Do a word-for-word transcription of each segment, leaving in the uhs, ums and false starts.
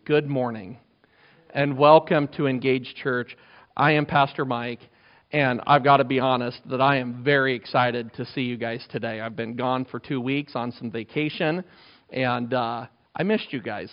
good morning, and welcome to Engage Church. I am Pastor Mike, and I've got to be honest that I am very excited to see you guys today. I've been gone for two weeks on some vacation, and uh, I missed you guys.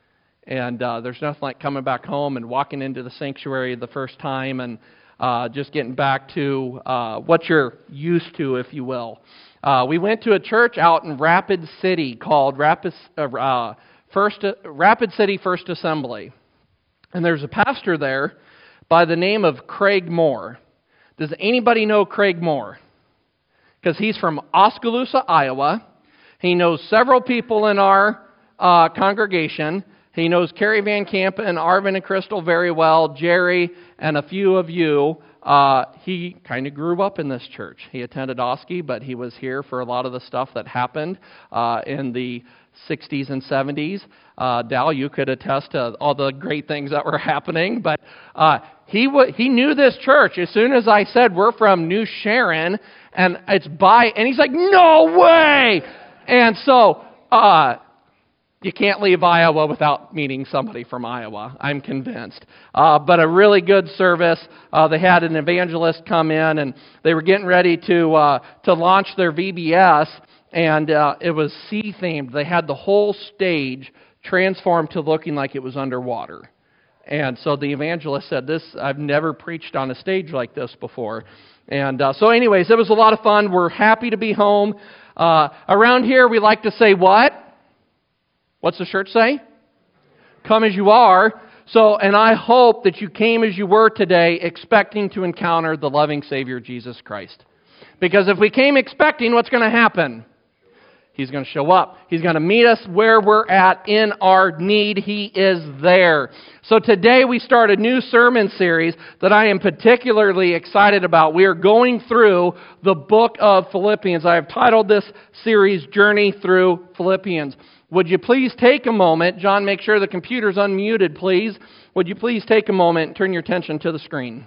And uh, there's nothing like coming back home and walking into the sanctuary the first time and uh, just getting back to uh, what you're used to, if you will. Uh, we went to a church out in Rapid City called Rapid, uh, First, uh, Rapid City First Assembly. And there's a pastor there by the name of Craig Moore. Does anybody know Craig Moore? Because he's from Oskaloosa, Iowa. He knows several people in our uh, congregation. He knows Carrie Van Camp and Arvin and Crystal very well, Jerry and a few of you. Uh, he kind of grew up in this church. He attended Oski, but he was here for a lot of the stuff that happened uh, in the sixties and seventies. Uh, Dal, you could attest to all the great things that were happening, but uh, he w- he knew this church. As soon as I said, we're from New Sharon, and it's by, and he's like, no way! And so, uh, you can't leave Iowa without meeting somebody from Iowa, I'm convinced. Uh, but a really good service. Uh, they had an evangelist come in, and they were getting ready to uh, to launch their V B S, and uh, it was sea-themed. They had the whole stage transformed to looking like it was underwater. And so the evangelist said, "This I've never preached on a stage like this before." And uh, so anyways, it was a lot of fun. We're happy to be home. Uh, around here, we like to say what? What's the church say? Come as you are. So, and I hope that you came as you were today, expecting to encounter the loving Savior, Jesus Christ. Because if we came expecting, what's going to happen? He's going to show up. He's going to meet us where we're at in our need. He is there. So today we start a new sermon series that I am particularly excited about. We are going through the book of Philippians. I have titled this series, Journey Through Philippians. Would you please take a moment, John, make sure the computer's unmuted, please. Would you please take a moment and turn your attention to the screen?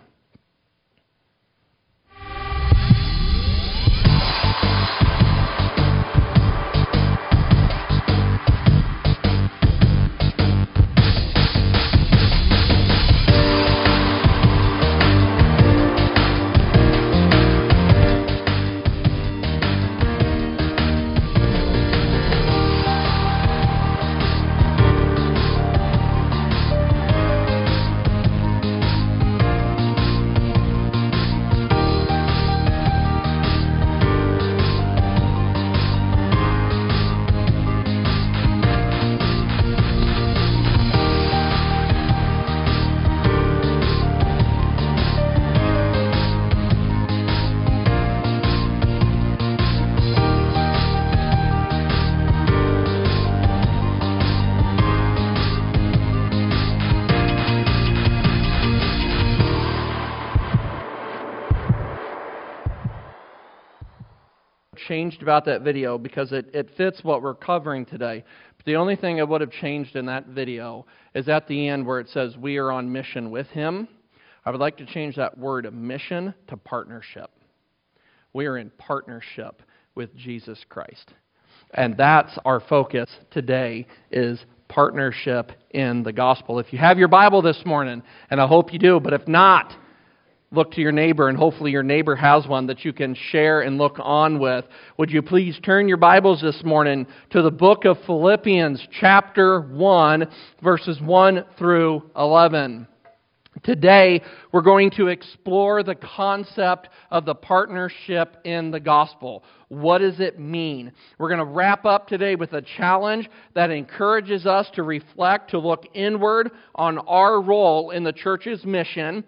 Changed about that video because it, it fits what we're covering today. But the only thing I would have changed in that video is at the end where it says we are on mission with Him. I would like to change that word mission to partnership. We are in partnership with Jesus Christ. And that's our focus today, is partnership in the gospel. If you have your Bible this morning, and I hope you do, but if not, look to your neighbor, and hopefully your neighbor has one that you can share and look on with. Would you please turn your Bibles this morning to the book of Philippians, chapter one, verses one through eleven. Today, we're going to explore the concept of the partnership in the gospel. What does it mean? We're going to wrap up today with a challenge that encourages us to reflect, to look inward on our role in the church's mission.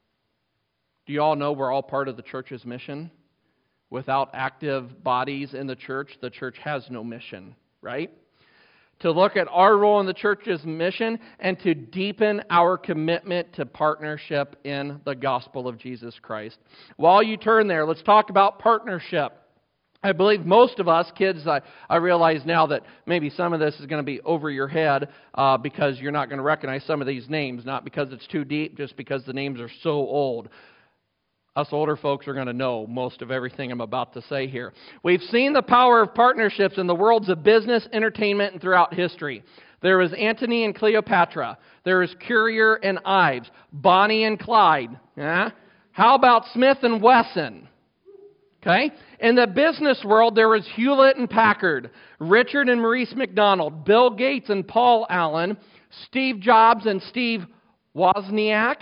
Do you all know we're all part of the church's mission? Without active bodies in the church, the church has no mission, right? To look at our role in the church's mission and to deepen our commitment to partnership in the gospel of Jesus Christ. While you turn there, let's talk about partnership. I believe most of us, kids, I, I realize now that maybe some of this is going to be over your head uh, because you're not going to recognize some of these names, not because it's too deep, just because the names are so old. Us older folks are going to know most of everything I'm about to say here. We've seen the power of partnerships in the worlds of business, entertainment, and throughout history. There is Antony and Cleopatra. There is Currier and Ives. Bonnie and Clyde. Yeah? How about Smith and Wesson? Okay? In the business world, there was Hewlett and Packard, Richard and Maurice McDonald, Bill Gates and Paul Allen, Steve Jobs and Steve Wozniak.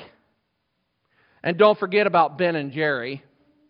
And don't forget about Ben and Jerry.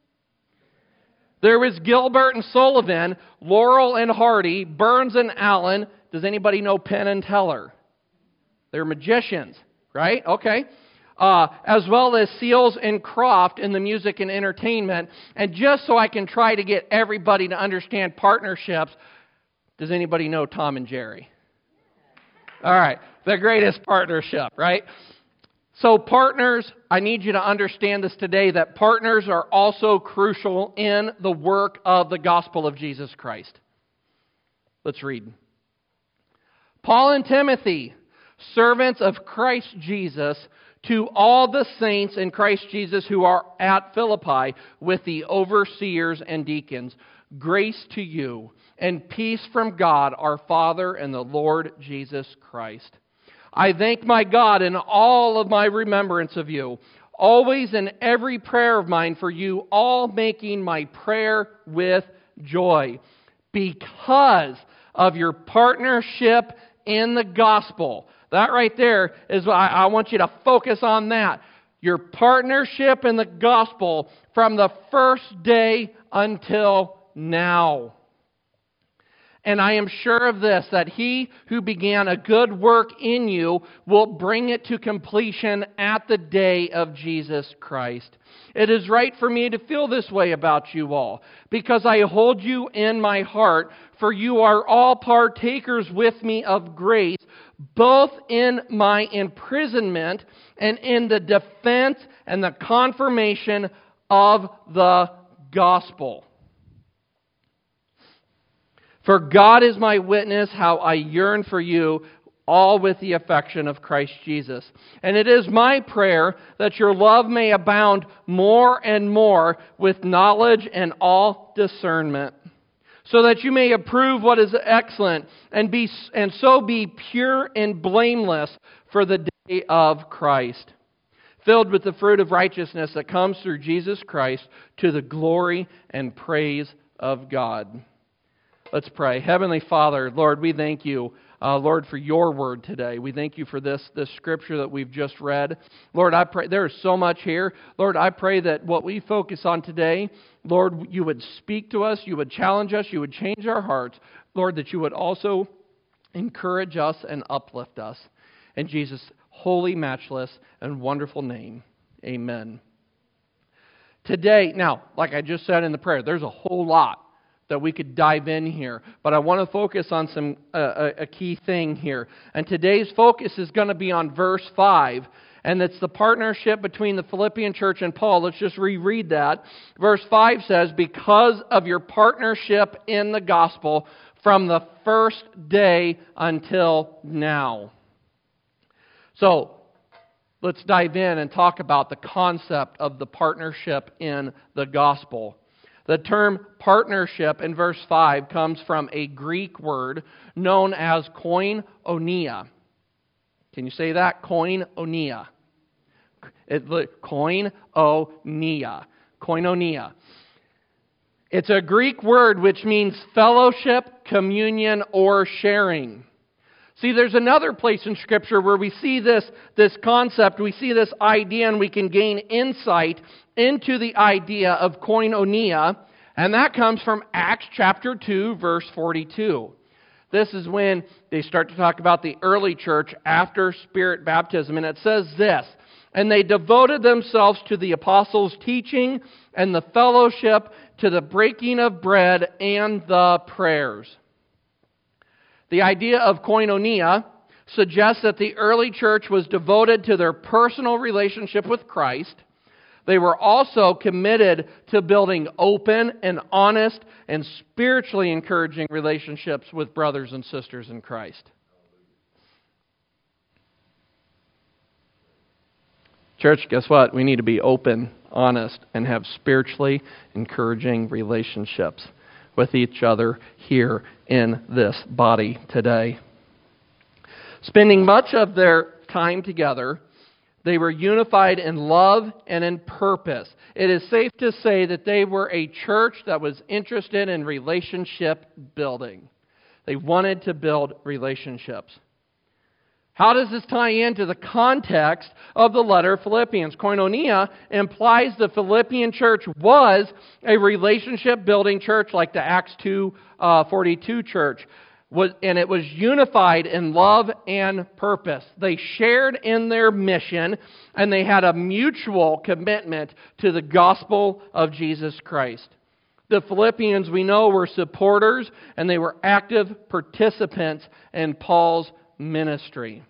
There was Gilbert and Sullivan, Laurel and Hardy, Burns and Allen. Does anybody know Penn and Teller? They're magicians, right? Okay. Uh, as well as Seals and Croft in the music and entertainment. And just so I can try to get everybody to understand partnerships, does anybody know Tom and Jerry? All right. The greatest partnership, right? So partners, I need you to understand this today, that partners are also crucial in the work of the gospel of Jesus Christ. Let's read. Paul and Timothy, servants of Christ Jesus, to all the saints in Christ Jesus who are at Philippi with the overseers and deacons, grace to you and peace from God our Father and the Lord Jesus Christ. I thank my God in all of my remembrance of you, always in every prayer of mine for you, all making my prayer with joy, because of your partnership in the gospel. That right there is, I, I want you to focus on that. Your partnership in the gospel from the first day until now. And I am sure of this, that he who began a good work in you will bring it to completion at the day of Jesus Christ. It is right for me to feel this way about you all, because I hold you in my heart, for you are all partakers with me of grace, both in my imprisonment and in the defense and the confirmation of the gospel. For God is my witness how I yearn for you, all with the affection of Christ Jesus. And it is my prayer that your love may abound more and more with knowledge and all discernment, so that you may approve what is excellent and be and so be pure and blameless for the day of Christ, filled with the fruit of righteousness that comes through Jesus Christ to the glory and praise of God. Let's pray. Heavenly Father, Lord, we thank you, uh, Lord, for your word today. We thank you for this, this scripture that we've just read. Lord, I pray, there is so much here. Lord, I pray that what we focus on today, Lord, you would speak to us, you would challenge us, you would change our hearts. Lord, that you would also encourage us and uplift us. In Jesus' holy, matchless, and wonderful name, amen. Today, now, like I just said in the prayer, there's a whole lot that we could dive in here, but I want to focus on some uh, a key thing here. And today's focus is going to be on verse five, and it's the partnership between the Philippian church and Paul. Let's just reread that. Verse five says, because of your partnership in the gospel from the first day until now. So, let's dive in and talk about the concept of the partnership in the gospel. The term partnership in verse five comes from a Greek word known as koinonia. Can you say that? Koinonia. It, koinonia. Koinonia. It's a Greek word which means fellowship, communion, or sharing. See, there's another place in Scripture where we see this, this concept, we see this idea, and we can gain insight into the idea of koinonia, and that comes from Acts chapter two, verse forty-two. This is when they start to talk about the early church after Spirit baptism, and it says this, and they devoted themselves to the apostles' teaching and the fellowship, to the breaking of bread and the prayers. The idea of koinonia suggests that the early church was devoted to their personal relationship with Christ. They were also committed to building open and honest and spiritually encouraging relationships with brothers and sisters in Christ. Church, guess what? We need to be open, honest, and have spiritually encouraging relationships with each other here in this body today. Spending much of their time together, they were unified in love and in purpose. It is safe to say that they were a church that was interested in relationship building. They wanted to build relationships. How does this tie into the context of the letter of Philippians? Koinonia implies the Philippian church was a relationship-building church like the Acts two forty-two church, and it was unified in love and purpose. They shared in their mission, and they had a mutual commitment to the gospel of Jesus Christ. The Philippians, we know, were supporters, and they were active participants in Paul's ministry.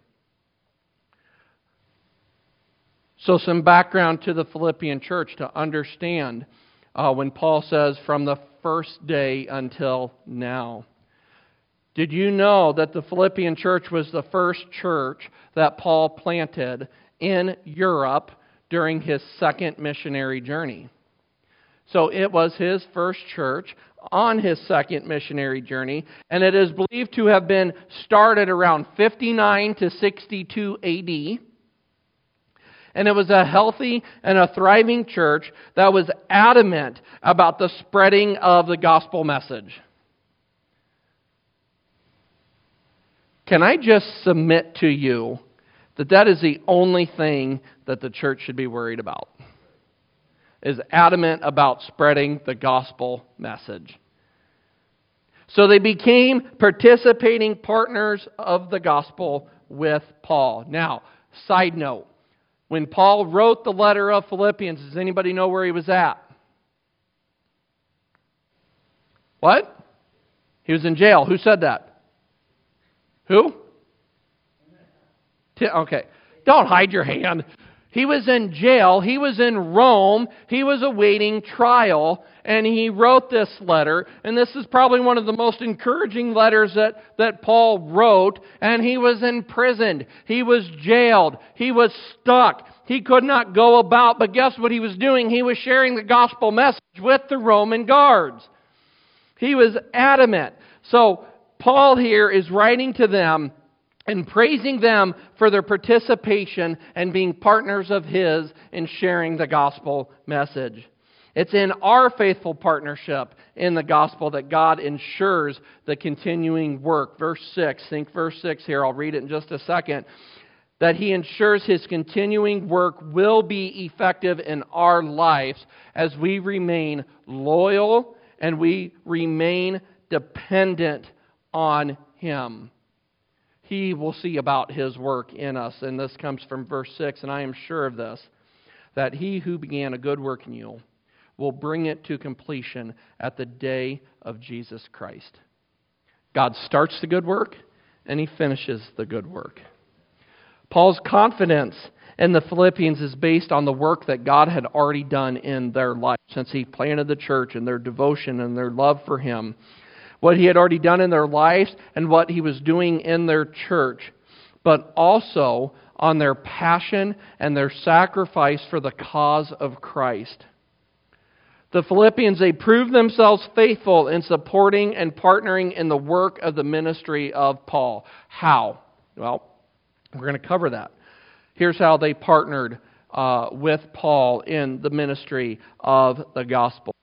So some background to the Philippian church to understand uh, when Paul says, from the first day until now. Did you know that the Philippian church was the first church that Paul planted in Europe during his second missionary journey? So it was his first church on his second missionary journey, and it is believed to have been started around fifty-nine to sixty-two A D. And it was a healthy and a thriving church that was adamant about the spreading of the gospel message. Can I just submit to you that that is the only thing that the church should be worried about? Is adamant about spreading the gospel message. So they became participating partners of the gospel with Paul. Now, side note, when Paul wrote the letter of Philippians, does anybody know where he was at? What? He was in jail. Who said that? Who? Okay. Don't hide your hand. He was in jail. He was in Rome. He was awaiting trial. And he wrote this letter. And this is probably one of the most encouraging letters that, that Paul wrote. And he was imprisoned. He was jailed. He was stuck. He could not go about. But guess what he was doing? He was sharing the gospel message with the Roman guards. He was adamant. So Paul here is writing to them and praising them for their participation and being partners of his in sharing the gospel message. It's in our faithful partnership in the gospel that God ensures the continuing work. Verse six, think verse six here, I'll read it in just a second. That He ensures His continuing work will be effective in our lives as we remain loyal and we remain dependent on Him. He will see about His work in us. And this comes from verse six, and I am sure of this, that He who began a good work in you will bring it to completion at the day of Jesus Christ. God starts the good work, and He finishes the good work. Paul's confidence in the Philippians is based on the work that God had already done in their life since He planted the church and their devotion and their love for Him. What He had already done in their lives and what He was doing in their church, but also on their passion and their sacrifice for the cause of Christ. The Philippians, they proved themselves faithful in supporting and partnering in the work of the ministry of Paul. How? Well, we're going to cover that. Here's how they partnered uh, with Paul in the ministry of the gospel.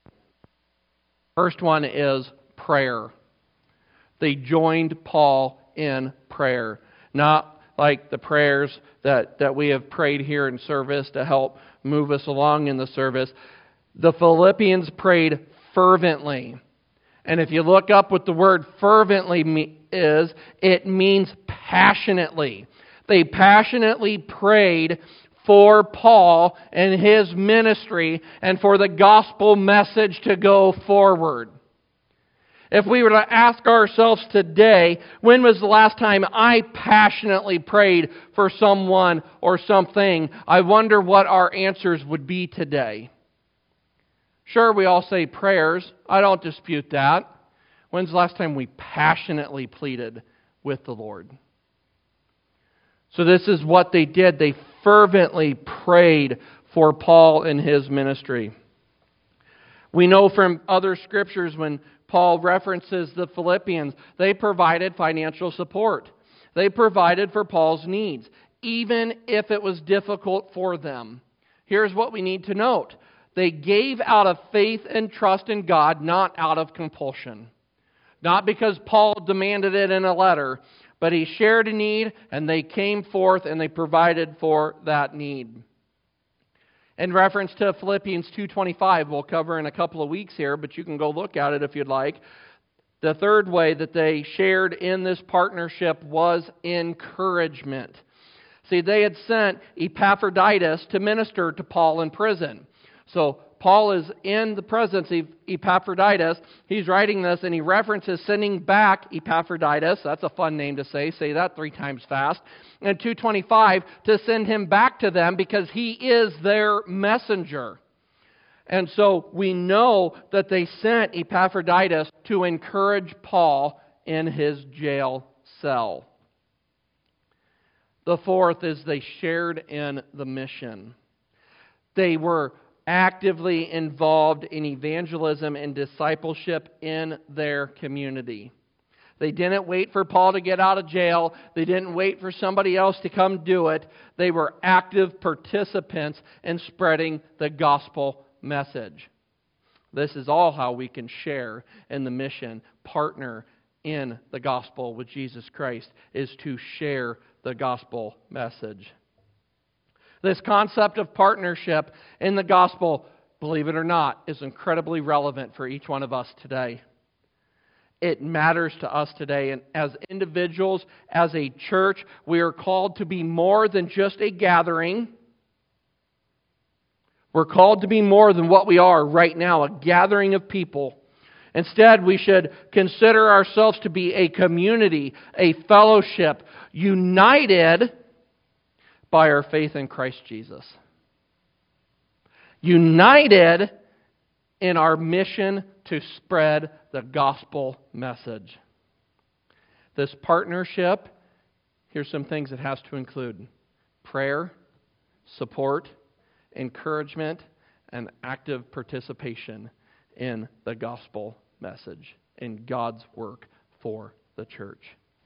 First one is prayer. They joined Paul in prayer. Not like the prayers that, that we have prayed here in service to help move us along in the service. The Philippians prayed fervently. And if you look up what the word fervently is, it means passionately. They passionately prayed for Paul and his ministry and for the gospel message to go forward. If we were to ask ourselves today, when was the last time I passionately prayed for someone or something, I wonder what our answers would be today. Sure, we all say prayers. I don't dispute that. When's the last time we passionately pleaded with the Lord? So this is what they did. They fervently prayed for Paul and his ministry. We know from other scriptures when Paul references the Philippians, they provided financial support. They provided for Paul's needs, even if it was difficult for them. Here's what we need to note. They gave out of faith and trust in God, not out of compulsion. Not because Paul demanded it in a letter, but he shared a need, and they came forth and they provided for that need. In reference to Philippians two twenty-five, we'll cover in a couple of weeks here, but you can go look at it if you'd like. The third way that they shared in this partnership was encouragement. See, they had sent Epaphroditus to minister to Paul in prison. So Paul is in the presence of Epaphroditus. He's writing this and he references sending back Epaphroditus. That's a fun name to say. Say that three times fast. And two twenty-five, to send him back to them because he is their messenger. And so we know that they sent Epaphroditus to encourage Paul in his jail cell. The fourth is they shared in the mission. They were actively involved in evangelism and discipleship in their community. They didn't wait for Paul to get out of jail. They didn't wait for somebody else to come do it. They were active participants in spreading the gospel message. This is all how we can share in the mission, partner in the gospel with Jesus Christ, is to share the gospel message. This concept of partnership in the gospel, believe it or not, is incredibly relevant for each one of us today. It matters to us today. And as individuals, as a church, we are called to be more than just a gathering. We're called to be more than what we are right now, a gathering of people. Instead, we should consider ourselves to be a community, a fellowship, united by our faith in Christ Jesus. United in our mission to spread the gospel message. This partnership, here's some things it has to include: prayer, support, encouragement, and active participation in the gospel message, in God's work for the church.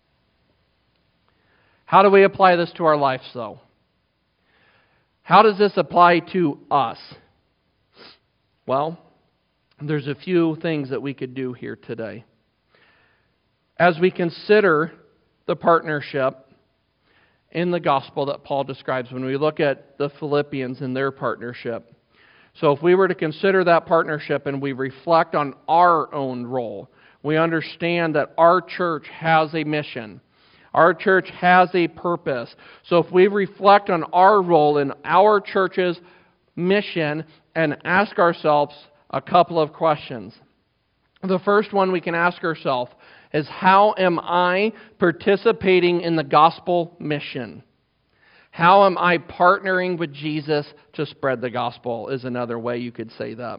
How do we apply this to our lives, though? How does this apply to us? Well, there's a few things that we could do here today. As we consider the partnership in the gospel that Paul describes, when we look at the Philippians and their partnership. So if we were to consider that partnership and we reflect on our own role, we understand that our church has a mission. Our church has a purpose. So if we reflect on our role in our church's mission and ask ourselves a couple of questions. The first one we can ask ourselves is, how am I participating in the gospel mission? How am I partnering with Jesus to spread the gospel, is another way you could say that.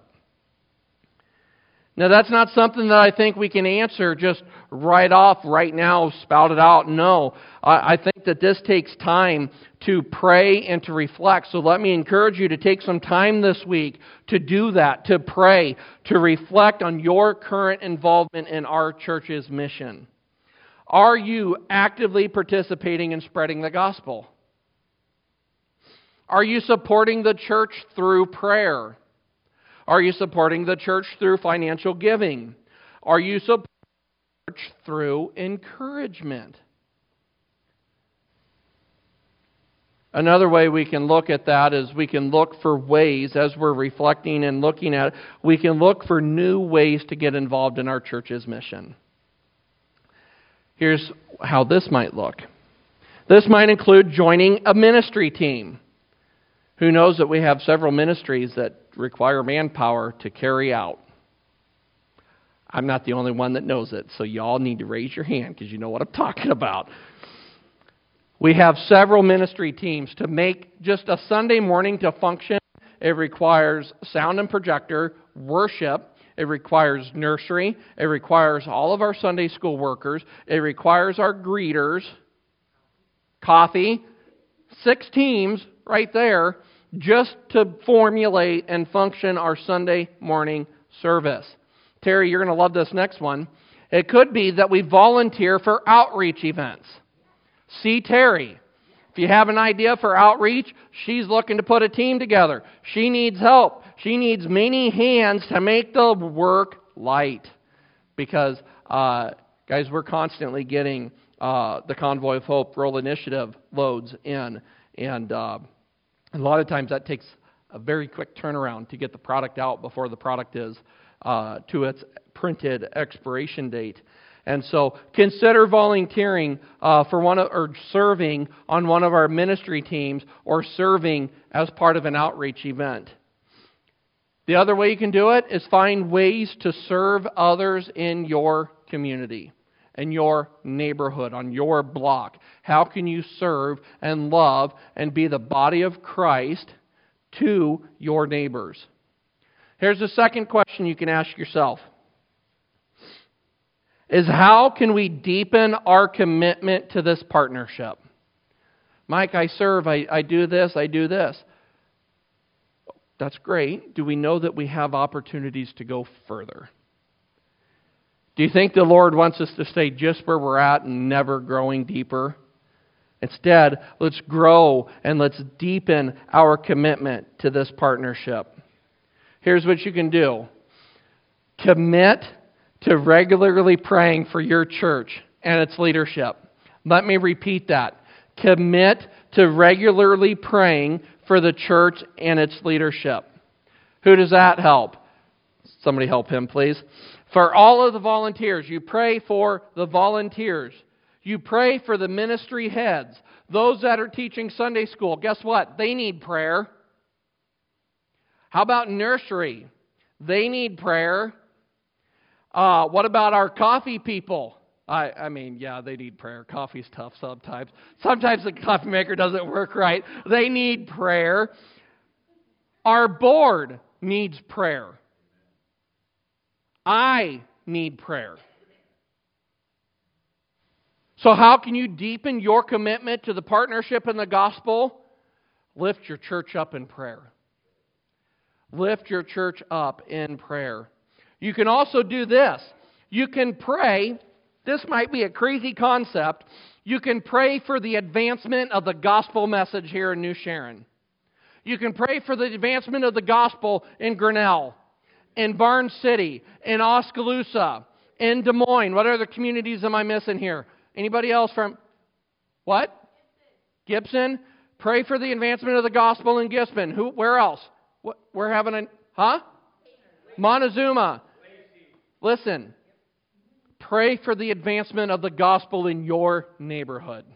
Now, that's not something that I think we can answer just right off, right now, spout it out. No, I, I think that this takes time to pray and to reflect. So let me encourage you to take some time this week to do that, to pray, to reflect on your current involvement in our church's mission. Are you actively participating in spreading the gospel? Are you supporting the church through prayer? Are you supporting the church through financial giving? Are you supporting the church through encouragement? Another way we can look at that is we can look for ways, as we're reflecting and looking at it, we can look for new ways to get involved in our church's mission. Here's how this might look. This might include joining a ministry team. Who knows that we have several ministries that require manpower to carry out? I'm not the only one that knows it, so y'all need to raise your hand because you know what I'm talking about. We have several ministry teams. To make just a Sunday morning to function, it requires sound and projector, worship. It requires nursery. It requires all of our Sunday school workers. It requires our greeters, coffee, six teams right there just to formulate and function our Sunday morning service. Terry, you're going to love this next one. It could be that we volunteer for outreach events. See Terry. If you have an idea for outreach, she's looking to put a team together. She needs help. She needs many hands to make the work light. Because, uh, guys, we're constantly getting uh, the Convoy of Hope Rural Initiative loads in. And uh, a lot of times that takes a very quick turnaround to get the product out before the product is uh, to its printed expiration date. And so consider volunteering uh, for one of, or serving on one of our ministry teams, or serving as part of an outreach event. The other way you can do it is find ways to serve others in your community, in your neighborhood, on your block. How can you serve and love and be the body of Christ to your neighbors? Here's the second question you can ask yourself. Is how can we deepen our commitment to this partnership? Mike, I serve, I, I do this, I do this. That's great. Do we know that we have opportunities to go further? Do you think the Lord wants us to stay just where we're at and never growing deeper? Instead, let's grow and let's deepen our commitment to this partnership. Here's what you can do. Commit to regularly praying for your church and its leadership. Let me repeat that. Commit to regularly praying for the church and its leadership. Who does that help? Somebody help him, please. For all of the volunteers, you pray for the volunteers. You pray for the ministry heads. Those that are teaching Sunday school, guess what? They need prayer. How about nursery? They need prayer. Uh, what about our coffee people? I, I mean, yeah, they need prayer. Coffee's tough sometimes. Sometimes the coffee maker doesn't work right. They need prayer. Our board needs prayer. I need prayer. So how can you deepen your commitment to the partnership in the gospel? Lift your church up in prayer. Lift your church up in prayer. You can also do this. You can pray. This might be a crazy concept. You can pray for the advancement of the gospel message here in New Sharon. You can pray for the advancement of the gospel in Grinnell, in Barnes City, in Oskaloosa, in Des Moines. What other communities am I missing here? Anybody else from, what? Gibson. Gibson. Pray for the advancement of the gospel in Gibson. Who? Where else? What, we're having a, huh? Montezuma. Listen. Pray for the advancement of the gospel in your neighborhood.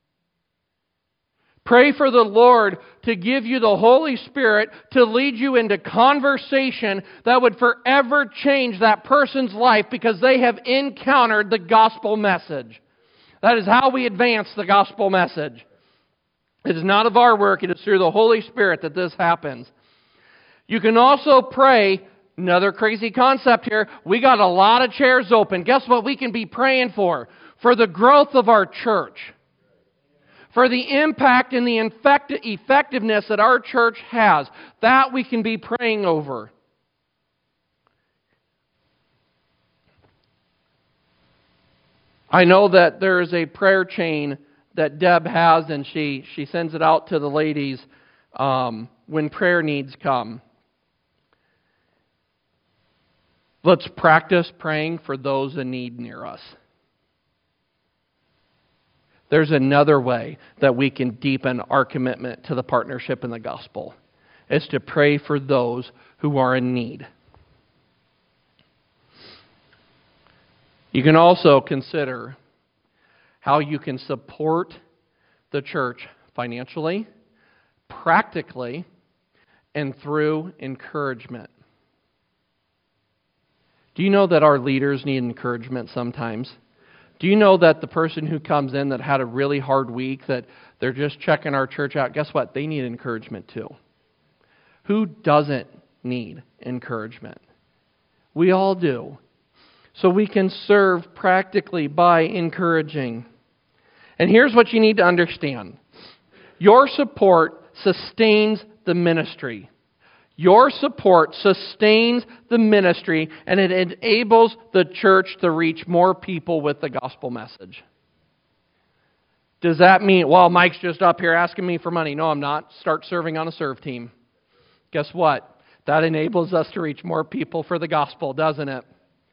Pray for the Lord to give you the Holy Spirit to lead you into conversation that would forever change that person's life because they have encountered the gospel message. That is how we advance the gospel message. It is not of our work, it is through the Holy Spirit that this happens. You can also pray. Another crazy concept here. We got a lot of chairs open. Guess what we can be praying for? For the growth of our church. For the impact and the infect- effectiveness that our church has. That we can be praying over. I know that there is a prayer chain that Deb has, and she, she sends it out to the ladies um, when prayer needs come. Let's practice praying for those in need near us. There's another way that we can deepen our commitment to the partnership in the gospel. It's to pray for those who are in need. You can also consider how you can support the church financially, practically, and through encouragement. Do you know that our leaders need encouragement sometimes? Do you know that the person who comes in that had a really hard week, that they're just checking our church out, guess what? They need encouragement too. Who doesn't need encouragement? We all do. So we can serve practically by encouraging. And here's what you need to understand. Your support sustains the ministry. Your support sustains the ministry, and it enables the church to reach more people with the gospel message. Does that mean, well, Mike's just up here asking me for money? No, I'm not. Start serving on a serve team. Guess what? That enables us to reach more people for the gospel, doesn't it?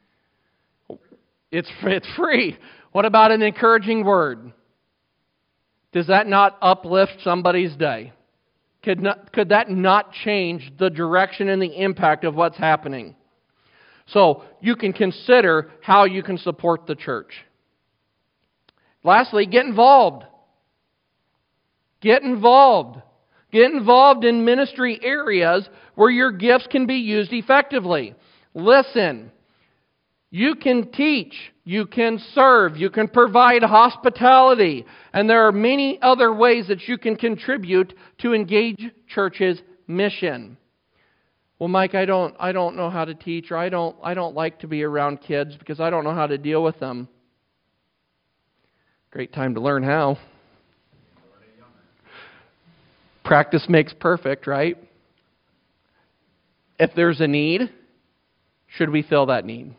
It's, it's free. What about an encouraging word? Does that not uplift somebody's day? Could, not, could that not change the direction and the impact of what's happening? So you can consider how you can support the church. Lastly, get involved. Get involved. Get involved in ministry areas where your gifts can be used effectively. Listen, you can teach, you can serve, you can provide hospitality, and there are many other ways that you can contribute to Engage Church's mission. Well, Mike, I don't I don't know how to teach, or I don't I don't like to be around kids because I don't know how to deal with them. Great time to learn how. Practice makes perfect, right? If there's a need, should we fill that need?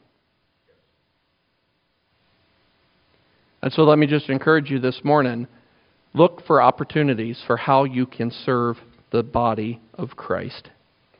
And so let me just encourage you this morning, look for opportunities for how you can serve the body of Christ.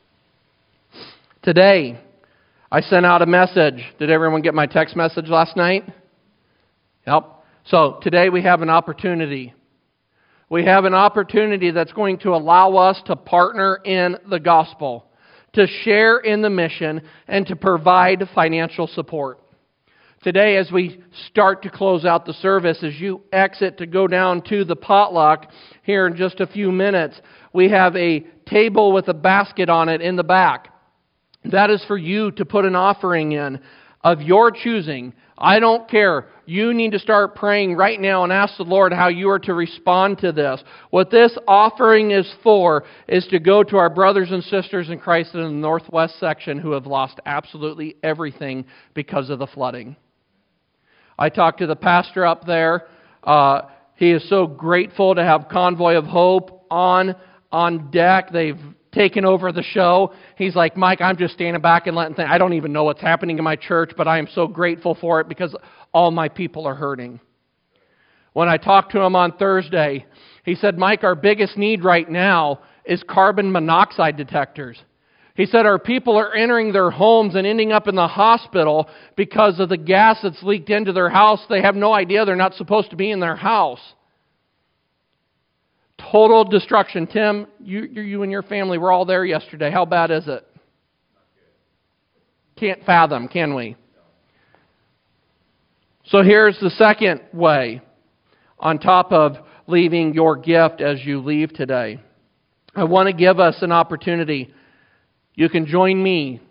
Today, I sent out a message. Did everyone get my text message last night? Yep. So today we have an opportunity. We have an opportunity that's going to allow us to partner in the gospel, to share in the mission, and to provide financial support. Today, as we start to close out the service, as you exit to go down to the potluck here in just a few minutes, we have a table with a basket on it in the back. That is for you to put an offering in of your choosing. I don't care. You need to start praying right now and ask the Lord how you are to respond to this. What this offering is for is to go to our brothers and sisters in Christ in the Northwest section who have lost absolutely everything because of the flooding. I talked to the pastor up there. Uh, he is so grateful to have Convoy of Hope on, on deck. They've taken over the show. He's like, Mike, I'm just standing back and letting think. I don't even know what's happening in my church, but I am so grateful for it because all my people are hurting. When I talked to him on Thursday, he said, Mike, our biggest need right now is carbon monoxide detectors. He said our people are entering their homes and ending up in the hospital because of the gas that's leaked into their house. They have no idea they're not supposed to be in their house. Total destruction. Tim, you, you and your family were all there yesterday. How bad is it? Can't fathom, can we? So here's the second way, on top of leaving your gift as you leave today. I want to give us an opportunity. You can join me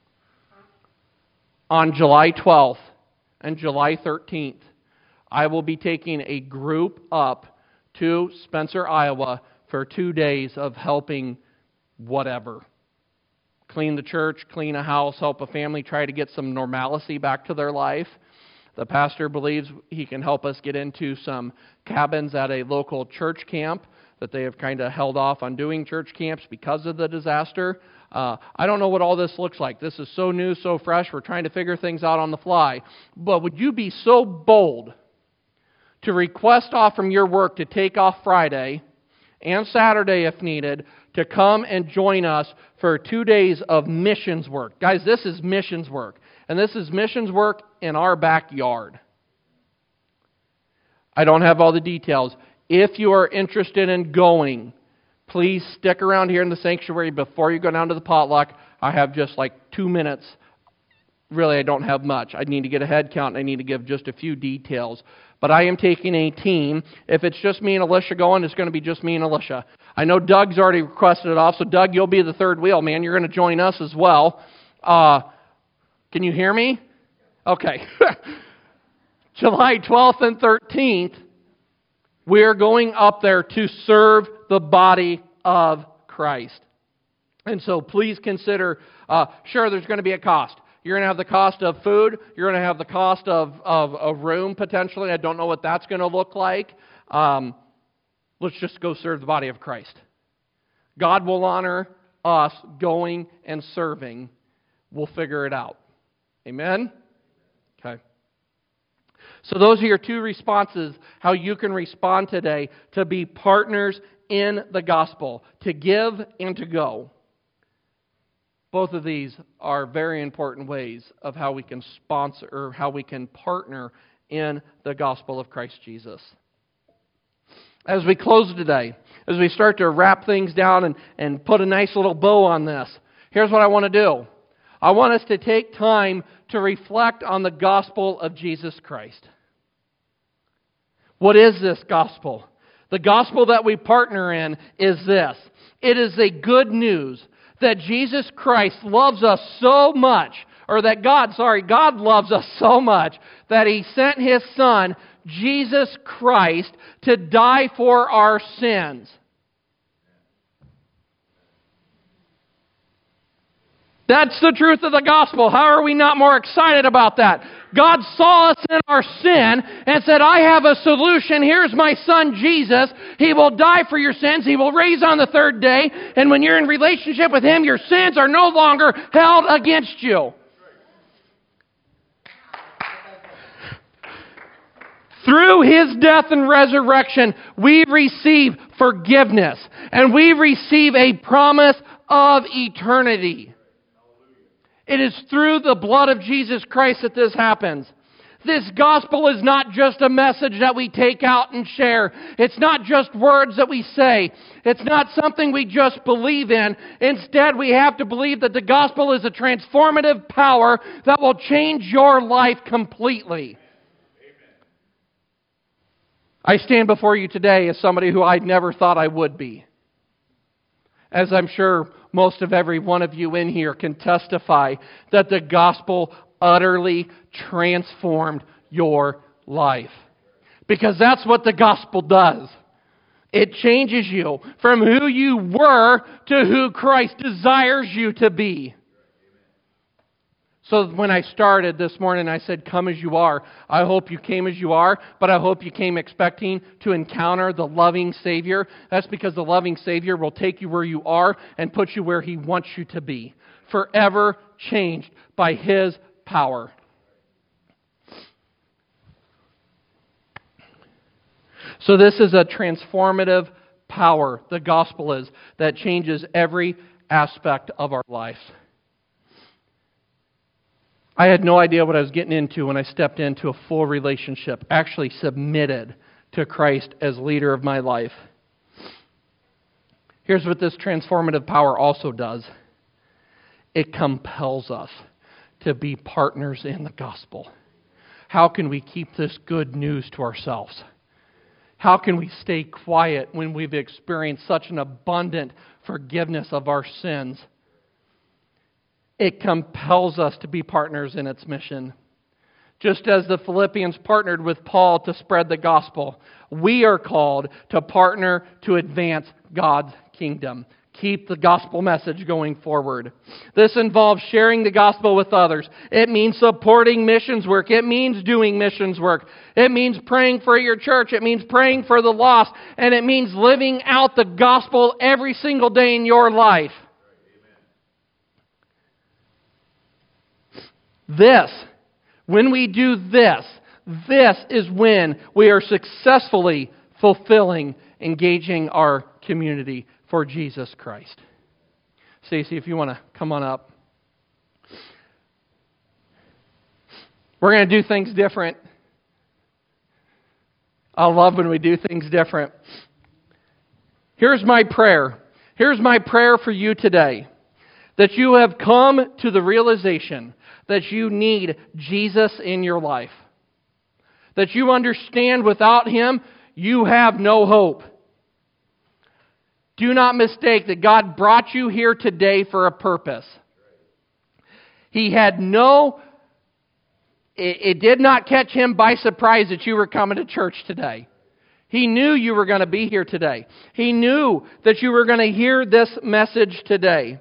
on July twelfth and July thirteenth. I will be taking a group up to Spencer, Iowa for two days of helping whatever. Clean the church, clean a house, help a family try to get some normalcy back to their life. The pastor believes he can help us get into some cabins at a local church camp that they have kind of held off on doing church camps because of the disaster. Uh, I don't know what all this looks like. This is so new, so fresh. We're trying to figure things out on the fly. But would you be so bold to request off from your work to take off Friday and Saturday if needed to come and join us for two days of missions work? Guys, this is missions work. And this is missions work in our backyard. I don't have all the details. If you are interested in going, please stick around here in the sanctuary before you go down to the potluck. I have just like two minutes. Really, I don't have much. I need to get a head count and I need to give just a few details. But I am taking a team. If it's just me and Alicia going, it's going to be just me and Alicia. I know Doug's already requested it off, so Doug, you'll be the third wheel, man. You're going to join us as well. Uh, can you hear me? Okay. July twelfth and thirteenth, we're going up there to serve the body of Christ. And so please consider, uh, sure, there's going to be a cost. You're going to have the cost of food. You're going to have the cost of, of a room, potentially. I don't know what that's going to look like. Um, let's just go serve the body of Christ. God will honor us going and serving. We'll figure it out. Amen? Okay. So those are your two responses, how you can respond today to be partners in the gospel, to give and to go. Both of these are very important ways of how we can sponsor or how we can partner in the gospel of Christ Jesus. As we close today, as we start to wrap things down and, and put a nice little bow on this, here's what I want to do. I want us to take time to reflect on the gospel of Jesus Christ. What is this gospel? The gospel that we partner in is this. It is a good news that Jesus Christ loves us so much, or that God, sorry, God loves us so much that He sent His Son, Jesus Christ, to die for our sins. That's the truth of the gospel. How are we not more excited about that? God saw us in our sin and said, I have a solution. Here's my Son, Jesus. He will die for your sins. He will raise on the third day. And when you're in relationship with Him, your sins are no longer held against you. Through His death and resurrection, we receive forgiveness. And we receive a promise of eternity. It is through the blood of Jesus Christ that this happens. This gospel is not just a message that we take out and share. It's not just words that we say. It's not something we just believe in. Instead, we have to believe that the gospel is a transformative power that will change your life completely. I stand before you today as somebody who I never thought I would be. As I'm sure most of every one of you in here can testify that the gospel utterly transformed your life. Because that's what the gospel does. It changes you from who you were to who Christ desires you to be. So when I started this morning, I said, come as you are. I hope you came as you are, but I hope you came expecting to encounter the loving Savior. That's because the loving Savior will take you where you are and put you where He wants you to be, forever changed by His power. So this is a transformative power, the gospel is, that changes every aspect of our life. I had no idea what I was getting into when I stepped into a full relationship, actually submitted to Christ as leader of my life. Here's what this transformative power also does. It compels us to be partners in the gospel. How can we keep this good news to ourselves? How can we stay quiet when we've experienced such an abundant forgiveness of our sins? It compels us to be partners in its mission. Just as the Philippians partnered with Paul to spread the gospel, we are called to partner to advance God's kingdom. Keep the gospel message going forward. This involves sharing the gospel with others. It means supporting missions work. It means doing missions work. It means praying for your church. It means praying for the lost. And it means living out the gospel every single day in your life. This, when we do this, this is when we are successfully fulfilling, engaging our community for Jesus Christ. Stacy, if you want to come on up. We're going to do things different. I love when we do things different. Here's my prayer. Here's my prayer for you today. That you have come to the realization that you need Jesus in your life. That you understand without Him, you have no hope. Do not mistake that God brought you here today for a purpose. He had no, it, it did not catch Him by surprise that you were coming to church today. He knew you were going to be here today. He knew that you were going to hear this message today.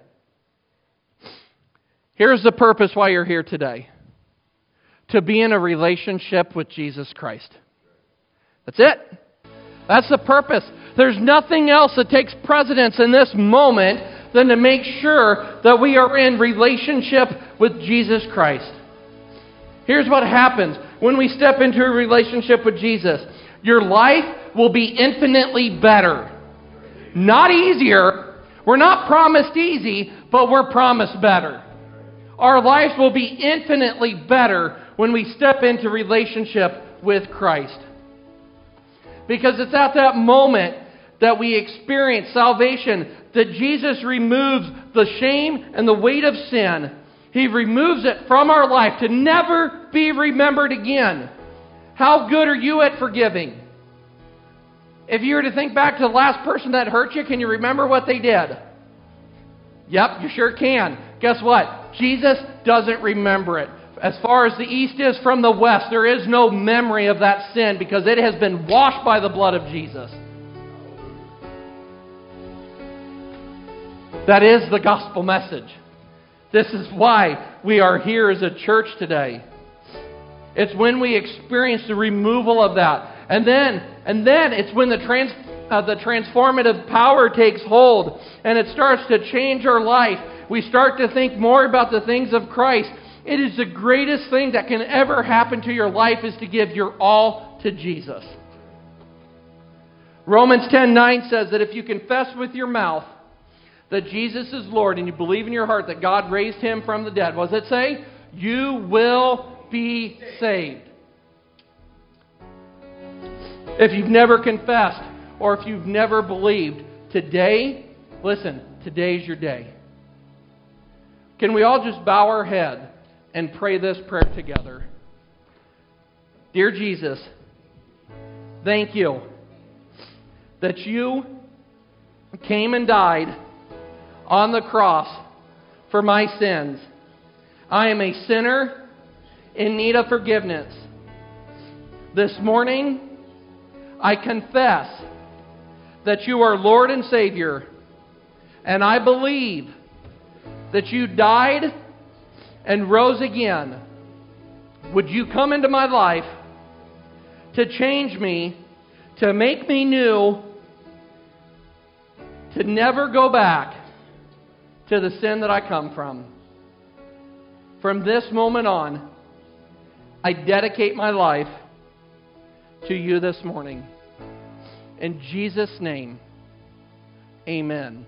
Here's the purpose why you're here today. To be in a relationship with Jesus Christ. That's it. That's the purpose. There's nothing else that takes precedence in this moment than to make sure that we are in relationship with Jesus Christ. Here's what happens. when we step into a relationship with Jesus, your life will be infinitely better. Not easier. We're not promised easy, but we're promised better. Our lives will be infinitely better when we step into relationship with Christ. Because it's at that moment that we experience salvation, that Jesus removes the shame and the weight of sin. He removes it from our life to never be remembered again. How good are you at forgiving? If you were to think back to the last person that hurt you, can you remember what they did? Yep, you sure can. Guess what? Jesus doesn't remember it. As far as the east is from the west, there is no memory of that sin because it has been washed by the blood of Jesus. That is the gospel message. This is why we are here as a church today. It's when we experience the removal of that. And then, and then it's when the trans, uh, the transformative power takes hold and it starts to change our life. We start to think more about the things of Christ. It is the greatest thing that can ever happen to your life is to give your all to Jesus. Romans ten nine says that if you confess with your mouth that Jesus is Lord and you believe in your heart that God raised Him from the dead, what does it say? You will be saved. If you've never confessed or if you've never believed, today, listen, today's your day. Can we all just bow our head and pray this prayer together? Dear Jesus, thank you that you came and died on the cross for my sins. I am a sinner in need of forgiveness. This morning, I confess that you are Lord and Savior, and I believe that you died and rose again. Would you come into my life to change me, to make me new, to never go back to the sin that I come from? From this moment on, I dedicate my life to you this morning. In Jesus' name, amen.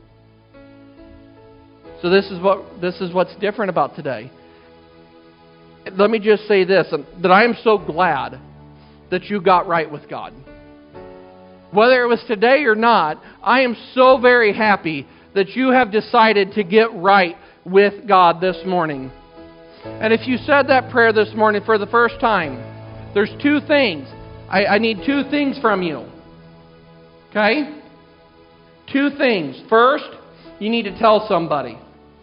So this is what this is what's different about today. Let me just say this, that I am so glad that you got right with God. Whether it was today or not, I am so very happy that you have decided to get right with God this morning. And if you said that prayer this morning for the first time, there's two things. I, I need two things from you. Okay? Two things. First, you need to tell somebody.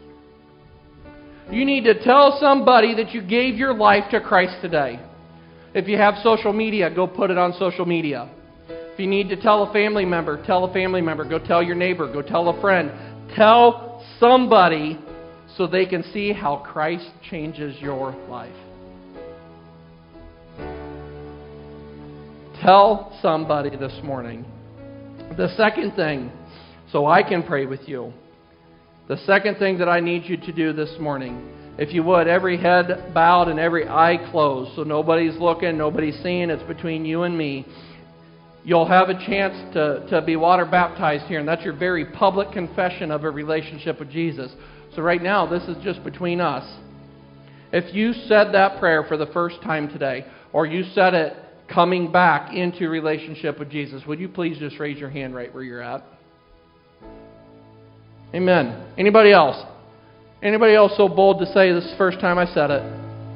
You need to tell somebody that you gave your life to Christ today. If you have social media, go put it on social media. If you need to tell a family member, tell a family member. Go tell your neighbor. Go tell a friend. Tell somebody so they can see how Christ changes your life. Tell somebody this morning. The second thing, so I can pray with you. The second thing that I need you to do this morning, if you would, every head bowed and every eye closed, so nobody's looking, nobody's seeing, it's between you and me. You'll have a chance to, to be water baptized here, and that's your very public confession of a relationship with Jesus. So right now, this is just between us. If you said that prayer for the first time today, or you said it coming back into relationship with Jesus, would you please just raise your hand right where you're at? Amen. Anybody else? Anybody else so bold to say this is the first time I said it?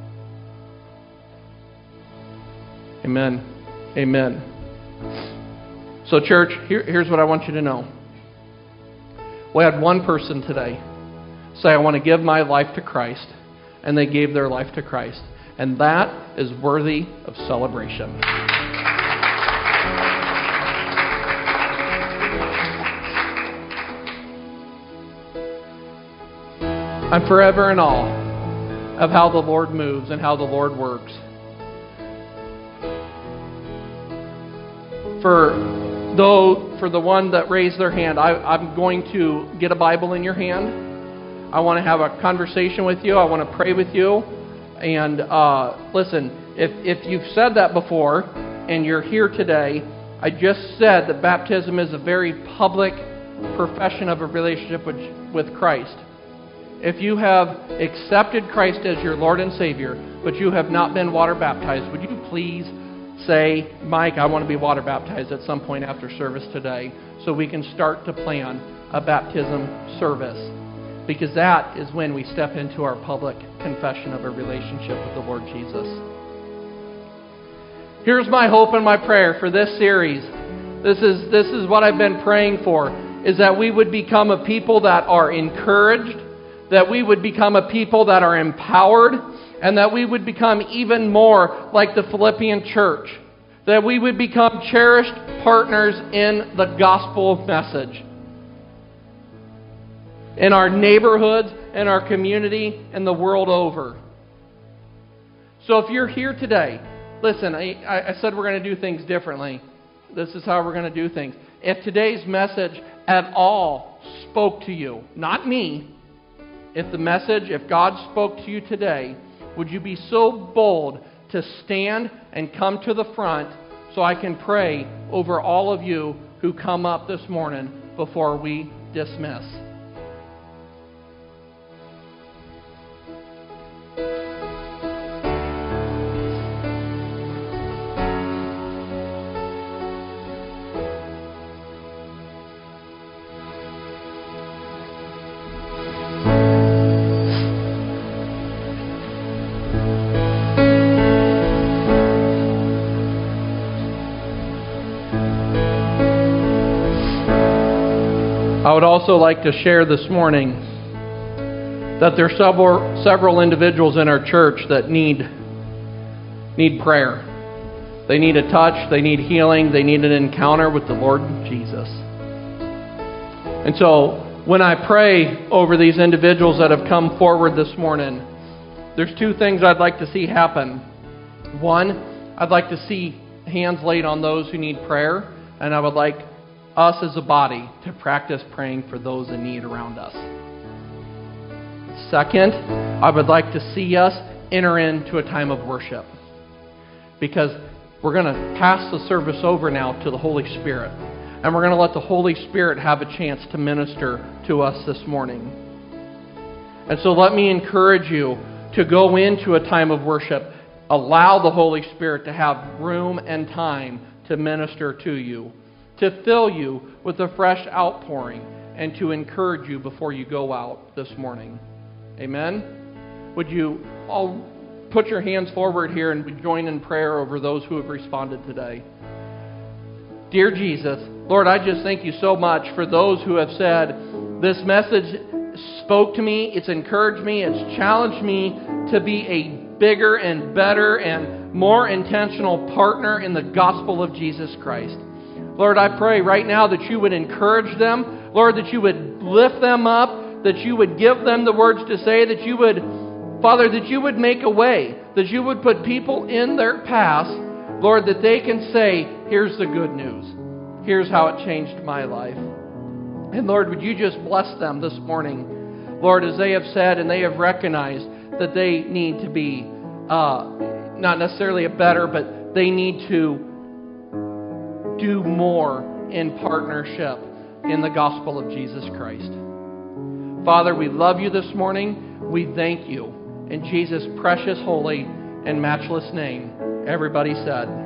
Amen. Amen. So church, here, here's what I want you to know. We had one person today say, I want to give my life to Christ. And they gave their life to Christ. And that is worthy of celebration. I'm forever in awe of how the Lord moves and how the Lord works. For though, for the one that raised their hand, I, I'm going to get a Bible in your hand. I want to have a conversation with you. I want to pray with you. And uh, listen, If, if you've said that before and you're here today, I just said that baptism is a very public profession of a relationship with, with Christ. If you have accepted Christ as your Lord and Savior, but you have not been water baptized, would you please say, Mike, I want to be water baptized at some point after service today, so we can start to plan a baptism service. Because that is when we step into our public confession of a relationship with the Lord Jesus. Here's my hope and my prayer for this series. This is, this is what I've been praying for, is that we would become a people that are encouraged, that we would become a people that are empowered, and that we would become even more like the Philippian church. That we would become cherished partners in the gospel message. In our neighborhoods, in our community, and the world over. So if you're here today, listen, I, I said we're going to do things differently. This is how we're going to do things. If today's message at all spoke to you, not me, if the message, if God spoke to you today, would you be so bold to stand and come to the front so I can pray over all of you who come up this morning before we dismiss? I would also like to share this morning that there are several, several individuals in our church that need, need prayer. They need a touch, they need healing, they need an encounter with the Lord Jesus. And so when I pray over these individuals that have come forward this morning, there's two things I'd like to see happen. One, I'd like to see hands laid on those who need prayer, and I would like us as a body to practice praying for those in need around us. Second, I would like to see us enter into a time of worship, because we're going to pass the service over now to the Holy Spirit, and we're going to let the Holy Spirit have a chance to minister to us this morning. And so let me encourage you to go into a time of worship. Allow the Holy Spirit to have room and time to minister to you, to fill you with a fresh outpouring, and to encourage you before you go out this morning. Amen? Would you all put your hands forward here and join in prayer over those who have responded today? Dear Jesus, Lord, I just thank you so much for those who have said, this message spoke to me, it's encouraged me, it's challenged me to be a bigger and better and more intentional partner in the gospel of Jesus Christ. Lord, I pray right now that you would encourage them. Lord, that you would lift them up, that you would give them the words to say, that you would, Father, that you would make a way, that you would put people in their path, Lord, that they can say, here's the good news. Here's how it changed my life. And Lord, would you just bless them this morning, Lord, as they have said and they have recognized that they need to be, uh, not necessarily a better, but they need to do more in partnership in the gospel of Jesus Christ. Father, we love you this morning. We thank you. In Jesus' precious, holy, and matchless name, everybody said,